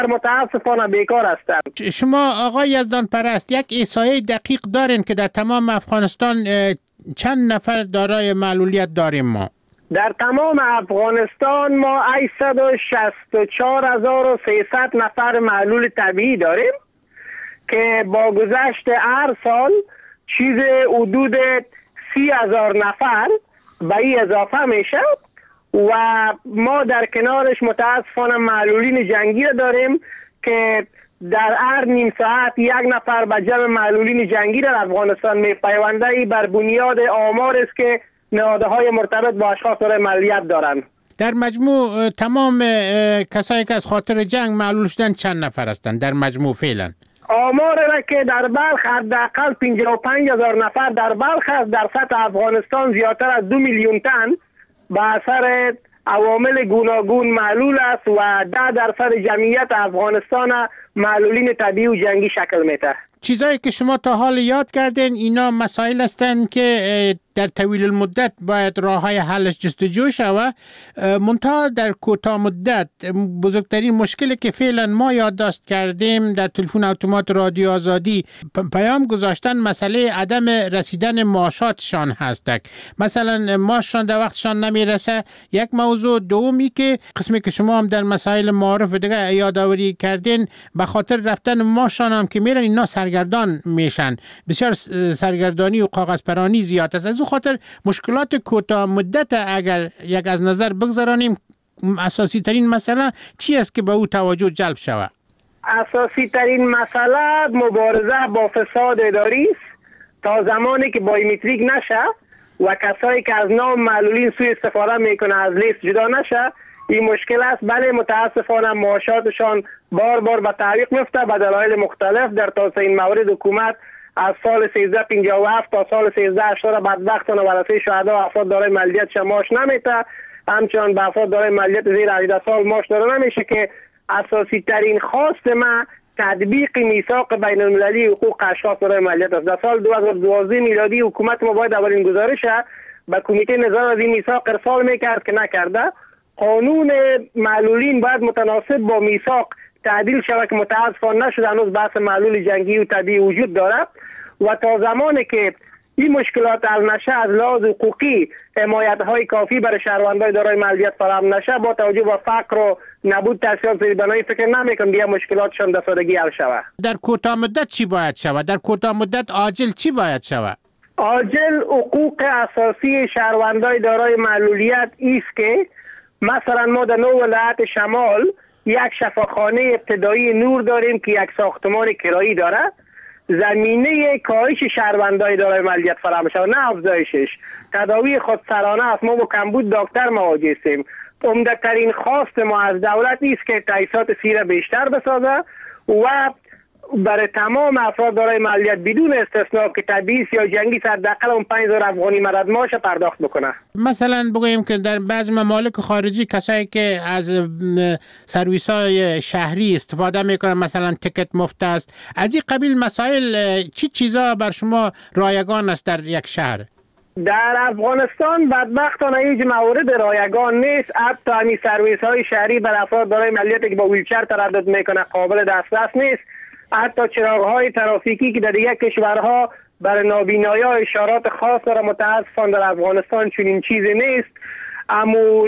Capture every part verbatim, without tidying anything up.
متاسفانه بیکار هستند. شما آقای یزدان پرست یک احصایه دقیق دارین که در تمام افغانستان چند نفر دارای معلولیت داریم ما؟ در تمام افغانستان ما هشتصد و شصت و چهار هزار و سیصد نفر معلول طبیعی داریم که با گذشت هر سال چیز حدود سی هزار نفر به این اضافه میشه و ما در کنارش متاسفانه معلولین جنگی را داریم که در هر نیم ساعت یک نفر به جمع معلولین جنگی در افغانستان میپیونده. ای بر بنیاد آمار است که نهادهای مرتبط با اشخاص دارای معلولیت دارند. در مجموع تمام کسایی که از خاطر جنگ معلول شدن چند نفر هستند در مجموع فعلا؟ آمار را که در بلخ حداقل پنجاه و پنج هزار نفر در بلخ است. در سطح افغانستان زیادتر از دو میلیون تن به اثر عوامل گوناگون معلول است و ده درصد جمعیت افغانستان معلولین طبیعی و جنگی شکل میده. چیزایی که شما تا حال یاد کردین اینا مسائل هستند که در طویل المدت باید راه‌های حلش جستجو شود. منتها در کوتاه مدت بزرگترین مشکلی که فعلا ما یادداشت کردیم در تلفن اتومات رادیو آزادی پیام گذاشتن مسئله عدم رسیدن معاشاتشان هستک. مثلا معاششان در وقتشان نمیرسه یک موضوع. دومی که قسمی که شما هم در مسائل معارف دیگه یادآوری کردین به خاطر رفتن معاششان هم که میرن اینا سرگردان میشن. بسیار سرگردانی و کاغذ پرانی زیاد است. از خاطر مشکلات کوتاه مدت اگر یک از نظر بگذارانیم اساسی ترین مسئله چی است که به او توجه جلب شود؟ اساسی ترین مسئله مبارزه با فساد اداری است تا زمانی که بایومتریک نشه و کسایی که از نام معلولین سوء استفاده میکنه از لیست جدا نشه. این مشکل است. بله متاسفانه معاشاتشان بار بار به تعویق میفته به دلایل مختلف. در تاسه این مورد حکومت از سال سیزده پنجاه و هفت تا سال سیزده هشتاد بدبختانه ورثه شهدا و افراد دارای معلولیت معاش نمیده. همچنان به افراد دارای معلولیت زیر هجده سال معاش داده نمیشه که اساسی ترین خواست ما تطبیق میثاق بین المللی حقوق اشخاص دارای معلولیت است. در سال دو هزار و دوازده میلادی حکومت ما باید اولین گزارش به کمیته نظارت از این میثاق ارسال میکرد که نکرده. قانون معلولین باید متناسب با میثاق تعدیل شود که متاسفانه نشده. هنوز بحث معلول جنگی و طبیعی وجود دارد و تا زمانی که این مشکلات حل نشه از لحاظ حقوقی حمایت های کافی برای شهروندان دارای معلولیت فراهم نشه با توجه به فقر و نبود تحصیلات زیربنایی فکر نمیکنم دیگه مشکلاتشان به سادگی حل شود. در کوتاه مدت چی باید شود؟ در کوتاه مدت عاجل چی باید شود؟ عاجل حقوق اساسی شهروندان دارای معلولیت است که مثلا ما در نو ولایت شمال یک شفاخانه ابتدایی نور داریم که یک ساختمان کرایی داره. زمینه کاهش شهروندای دارای معلولیت فراهم شود نه افزایشش. تداوی خودسرانه است. ما با کمبود دکتر مواجه هستیم. عمده‌ترین خواست ما از دولت است که تاسیسات سیره بیشتر بسازه و برای تمام افراد دارای معلولیت بدون استثنا که طبیعی یا جنگی حداقل اون پنج هزار افغانی مدد معاش پرداخت بکنه. مثلا بگوییم که در بعضی ممالک خارجی کسایی که از سرویس‌های شهری استفاده میکنن مثلا تیکت مفت است. از این قبیل مسائل چی چیزا بر شما رایگان است در یک شهر؟ در افغانستان بدبختانه هیچ مورد رایگان نیست. حتی همین سرویس های شهری بر افراد دارای معلولیتی که با ویلچر تردد میکنه قابل دسترس نیست. حتی چراغ های ترافیکی که در یک کشورها برای نابینایی ها اشارات خاص داره متاسفانه در افغانستان چنین چیزی نیست. اما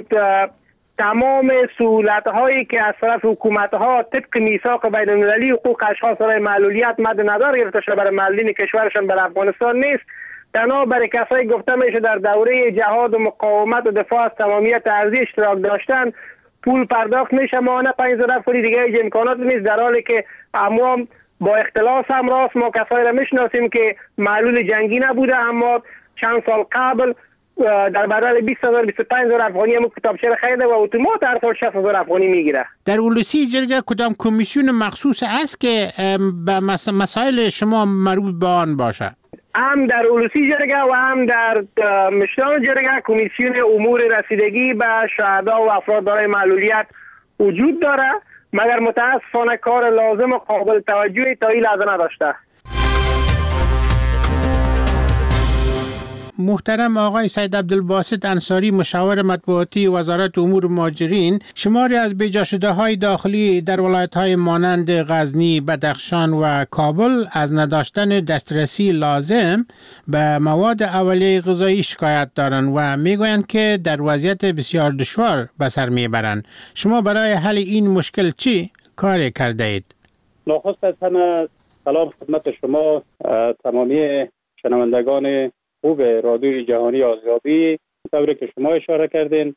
تمام سهولت هایی که از طرف حکومت ها طبق میثاق بین المللی حقوق اشخاص دارای معلولیت مد نظر گرفته شده برای معلولین کشورشان در افغانستان نیست. تنها برای کسایی گفته میشه در دوره جهاد و مقاومت و دفاع از تمامیت ارضی اشتراک داشتن پول پرداخت میشه ماهانه پنج هزار افغانی. دیگه هیچ امکانات نیست. در حالی که اما با اختلاس هم راست ما کسایی را میشناسیم که معلول جنگی نبوده اما چند سال قبل در بدل بیست هزار بیست و پنج هزار افغانی هم کتابچه را خریده و اتومات هر سال شصت هزار افغانی میگیره. در اولوسی جرگه کدام کمیسیون مخصوص است که به مسائل شما مربوط به آن باشه؟ هم در اولوسی جرگه و هم در مشران جرگه کمیسیون امور رسیدگی به شهدا و افراد دارای معلولیت وجود داره مگر متاسفانه کار لازم و قابل توجهی تا این لحظه نداشته. محترم آقای سید عبدالباسط انصاری، مشاور مطبوعاتی وزارت امور مهاجرین، شماری از بیجا شده های داخلی در ولایت های مانند غزنی، بدخشان و کابل از نداشتن دسترسی لازم به مواد اولیه غذایی شکایت دارند و میگویند که در وضعیت بسیار دشوار به سر میبرند. شما برای حل این مشکل چی کاری کرده اید؟ نخست از همه سلام خدمت شما تمامی شنوندگان خوب رادیوی جهانی آزادی. طوری که شما اشاره کردین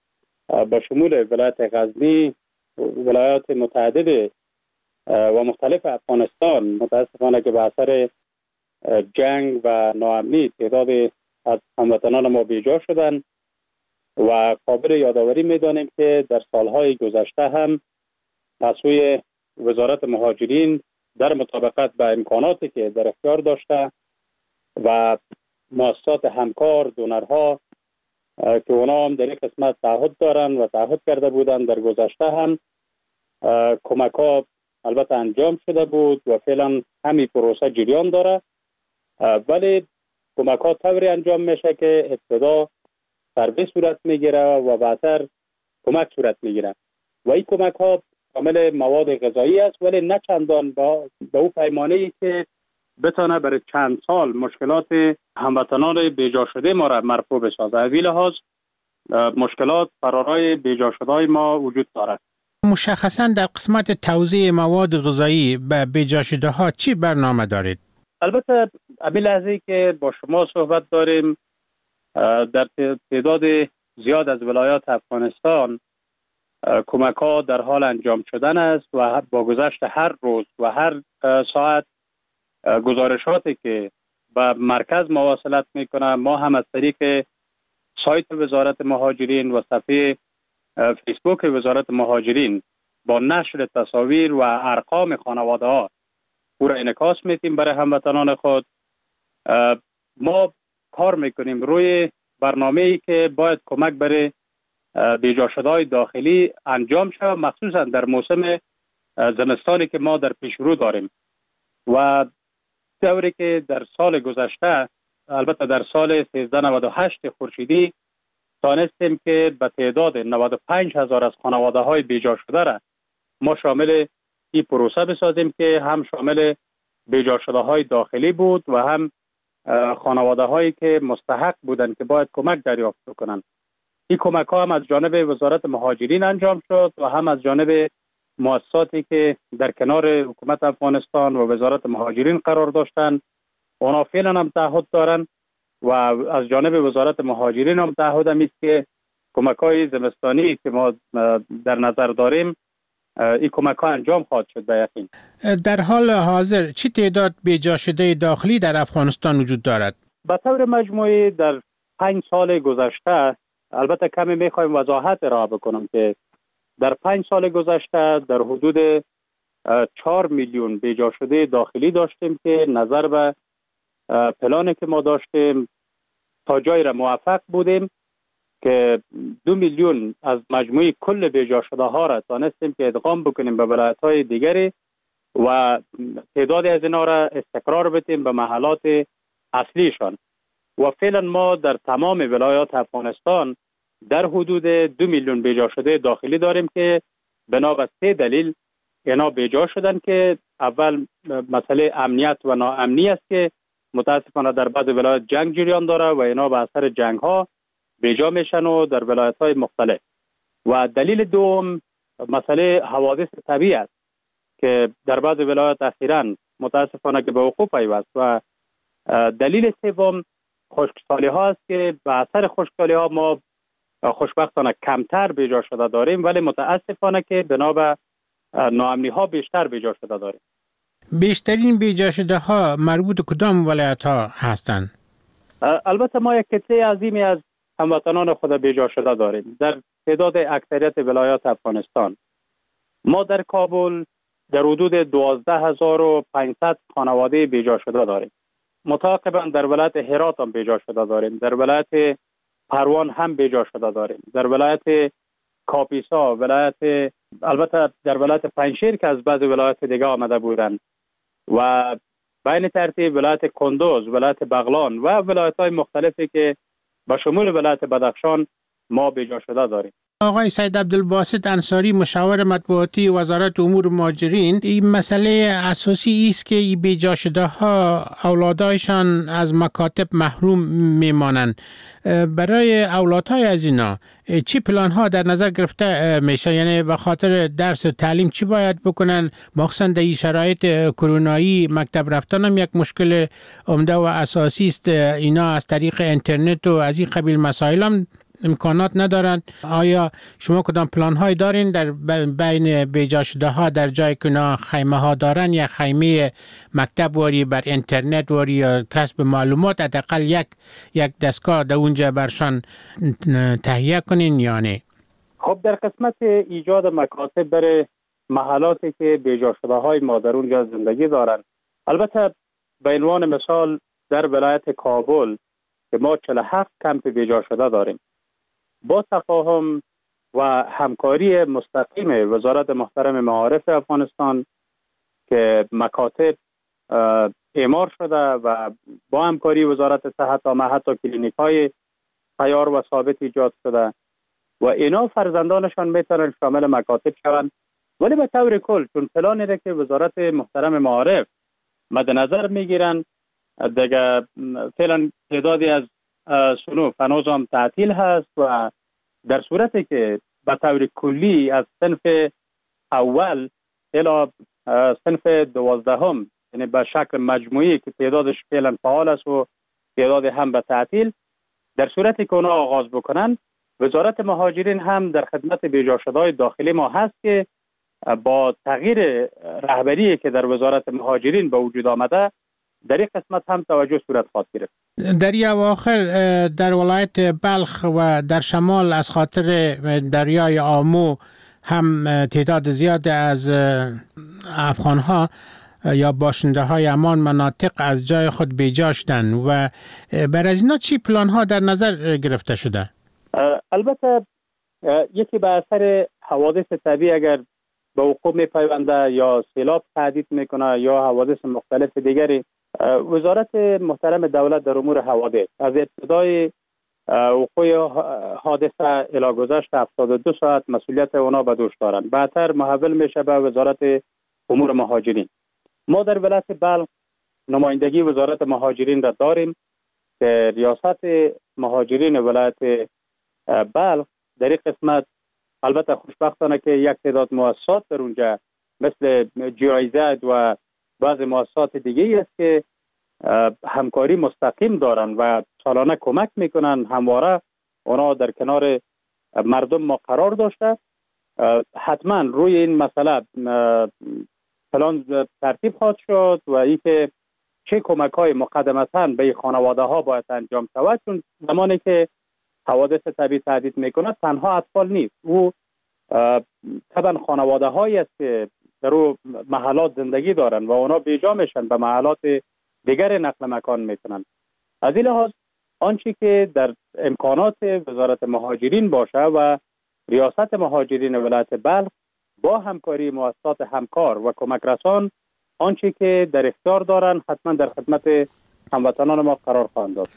با شمول ولایت غزنی، ولایات متعدد و مختلف افغانستان، متاسفانه که به اثر جنگ و ناامنی تعداد از هموطنان ما بیجا شدند و قابل یادآوری می‌دانیم که در سالهای گذشته هم از سوی وزارت مهاجرین در مطابقت با امکاناتی که در اختیار داشته و مؤسسات همکار، دونرها که اونا هم در این قسمت تعهد دارن و تعهد کرده بودن، در گذشته هم کمک ها البته انجام شده بود و فعلا همین پروسه جریان داره، ولی کمک ها طوری انجام میشه که ابتدا ضربه صورت میگیره و بعدتر کمک صورت میگیره و این کمک ها کامل مواد غذایی است، ولی نه چندان با به او پیمانه ای که بتانه برای چند سال مشکلات هموطنان بیجا شده ما را مرفوع بسازه. از این لحاظ مشکلات فرارای بیجا شده ما وجود دارد. مشخصا در قسمت توزیع مواد غذایی به بیجا شده ها چی برنامه دارید؟ البته همین لحظه که با شما صحبت داریم در تعداد زیاد از ولایات افغانستان کمک ها در حال انجام شدن است و با گذشت هر روز و هر ساعت گزارشاتی که به مرکز مواصلت میکنه، ما هم از طریق سایت وزارت مهاجرین و صفحه فیسبوک وزارت مهاجرین با نشر تصاویر و ارقام خانواده ها او را انعکاس میتیم برای هموطنان خود. ما کار میکنیم روی برنامه‌ای که باید کمک برای بیجا شده‌های داخلی انجام شود، مخصوصا در موسم زمستانی که ما در پیش رو داریم و طوری که در سال گذشته، البته در سال سیزده نود و هشت خورشیدی تانستیم که به تعداد نود و پنج هزار از خانواده های بیجا شده را ما شامل این پروسه بسازیم که هم شامل بیجا شده های داخلی بود و هم خانواده هایی که مستحق بودند که باید کمک دریافت کنند. این کمک ها هم از جانب وزارت مهاجرین انجام شد و هم از جانب مؤسساتی که در کنار حکومت افغانستان و وزارت مهاجرین قرار داشتند. اونا فعلا هم تعهد دارن و از جانب وزارت مهاجرین هم تعهد هم است که کمک های زمستانی که ما در نظر داریم این کمک ها انجام خواهد شد به یقین. در حال حاضر چه تعداد بیجا شده داخلی در افغانستان وجود دارد؟ به طور مجموعی در پنج سال گذشته، البته کمی میخوایم وضاحت ارائه بکنم که در پنج سال گذشته در حدود چهار میلیون بیجا شده داخلی داشتیم که نظر به پلانی که ما داشتیم تا جایی را موفق بودیم که دو میلیون از مجموعی کل بیجا شده ها را تانستیم که ادغام بکنیم به ولایت های دیگری و تعدادی از اینا را استقرار بدیم به محلات اصلیشان و فعلا ما در تمام ولایات افغانستان در حدود دو میلیون بیجا شده داخلی داریم که بنا به سه دلیل اینا بیجا شدن که اول مسئله امنیت و ناامنی است که متاسفانه در بعض ولایات جنگ جریان داره و اینا به اثر جنگ ها بیجا میشن و در ولایت های مختلف. و دلیل دوم مسئله حوادث طبیعی است که در بعض ولایات اخیراً متاسفانه که به وقوع پیوست و دلیل سوم خشکسالی ها است که به اثر خشکسالی ها ما خوشبختانه کمتر بیجا شده داریم، ولی متاسفانه که بنا به ناامنی ها بیشتر بیجا شده داریم. بیشترین بیجا شده ها مربوط کدام ولایت ها هستند؟ البته ما یک کتله عظیمی از هموطنان خود بیجا شده داریم در تعداد اکثریت ولایات افغانستان. ما در کابل در حدود دوازده هزار و پانصد خانواده بیجا شده داریم. متعاقباً در ولایت هرات هم بیجا شده داریم، در ولایت پروان هم بیجا شده داریم، در ولایت کاپیسا، ولایت البته در ولایت پنجشیر که از بعض ولایت دیگه آمده بودند و بین ترتیب ولایت کندوز، ولایت بغلان و ولایت‌های مختلفی که به شمول ولایت بدخشان ما بیجا شده داریم. آقای سید عبدالباسط انصاری، مشاور مطبوعاتی وزارت امور مهاجرین، این مسئله اساسی است که این بیجا شده ها اولادایشان از مکاتب محروم میمانند. برای اولادهای از اینا چی پلان ها در نظر گرفته میشه؟ یعنی به خاطر درس و تعلیم چی باید بکنن؟ مخصوصا در این شرایط کرونایی مکتب رفتن هم یک مشکل عمده و اساسی است. اینا از طریق اینترنت و از این قبیل مسائل هم امکانات ندارند. آیا شما کدام پلان های دارین در بین بیجا شده ها در جای که اینا خیمه ها دارن یا خیمه مکتب واری بر اینترنت واری یا کسب معلومات، حداقل یک یک دستگاه در اونجا برشان تهیه کنین یا نه؟ خب در قسمت ایجاد مکاتب برای محلاتی که بیجا شده های ما در اونجا زندگی دارن، البته به عنوان مثال در ولایت کابل که ما چهل و هفت کمپ بیجا شده داریم، با تفاهم و همکاری مستقیم وزارت محترم معارف افغانستان که مکاتب اعمار شده و با همکاری وزارت صحت و حتی کلینیک های تیار و ثابت ایجاد شده و اینا فرزندانشان میتونن شامل مکاتب شوند. ولی به طور کل چون پلانی را که وزارت محترم معارف مد نظر میگیرن، دیگه فعلا تعدادی از صنوف هنوز هم تعطیل هست و در صورتی که به طور کلی از صنف اول الی صنف دوازدهم، یعنی به شکل مجموعی که تعدادش فعلا فعال است و تعداد هم به تعطیل، در صورتی که اونا آغاز بکنن، وزارت مهاجرین هم در خدمت بیجا شده‌های داخلی ما هست که با تغییر رهبری که در وزارت مهاجرین به وجود آمده در این قسمت هم توجه صورت خواهد گرفت. در این اواخر در ولایت بلخ و در شمال از خاطر دریای آمو هم تعداد زیاد از افغانها یا باشنده های امان مناطق از جای خود بیجا شدند و بر از اینا چی پلان ها در نظر گرفته شده؟ البته یکی به اثر حوادث طبیعی اگر به وقوع می پیونده یا سیلاب تهدید میکنه یا حوادث مختلف دیگری، وزارت محترم دولت در امور حوادث از ابتدای وقوع حادثه الی گذشت هفتاد و دو ساعت مسئولیت اونا به دوش دارند. بعدتر محول میشه به وزارت امور مهاجرین. ما در ولایت بلخ نمایندگی وزارت مهاجرین را داریم که ریاست مهاجرین ولایت بلخ در این قسمت البته خوشبختانه که یک تعداد مؤسسات در اونجا مثل جی آی زد و بعض مؤسسات دیگه است که همکاری مستقیم دارن و سالانه کمک میکنن. همواره اونا در کنار مردم ما قرار داشته. حتما روی این مسئله پلان ترتیب خواهد شد و اینکه چه کمک های مقدمتاً به خانواده ها باید انجام شود، چون زمانی که حوادث طبیعی تهدید میکنه تنها اطفال نیست، او طبعا خانواده هایی است که در او محلات زندگی دارن و اونا بیجا میشن به محلات دیگر نقل مکان میکنن. از این لحاظ آنچه که در امکانات وزارت مهاجرین باشه و ریاست مهاجرین ولایت بلخ با همکاری مؤسسات همکار و کمک رسان آنچه که در اختیار دارن حتما در خدمت هموطنان ما قرار خواهند داد.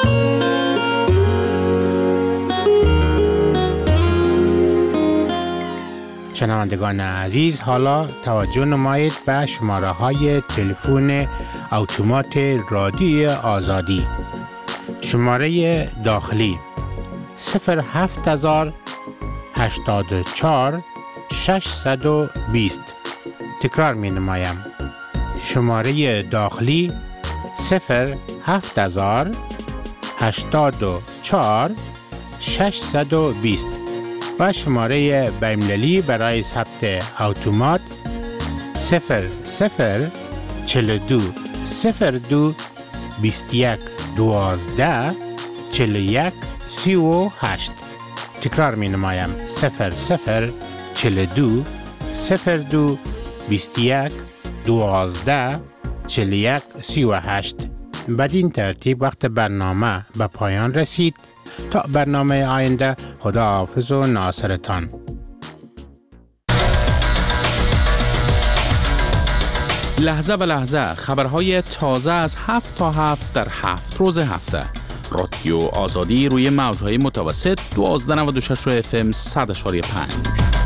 شنوندگان عزیز، حالا توجه نمایید به شماره های تلفن اتومات رادیوی آزادی. شماره داخلی صفر هفت هزار هشتاد و چهار ششصد و بیست. تکرار می نمایم. شماره داخلی صفر هفت هزار هشتاد و چهار ششصد و بیست و شماره بین‌المللی برای ثبت اتومات صفر صفر چهل و دو صفر دو بیست و یک دوازده چهل و یک سی و هشت. تکرار می نمایم. صفر صفر چهل و دو صفر دو بیست و یک دوازده چهل و یک سی و هشت. بدین ترتیب وقت برنامه به پایان رسید. تا برنامه آینده، خدا حافظ و ناصرتان. لحظه به لحظه خبرهای تازه از هفت تا هفت در هفت روز هفته. رادیو آزادی روی موجهای متوسط دوازده و نود و شش اف ام صد و پنج.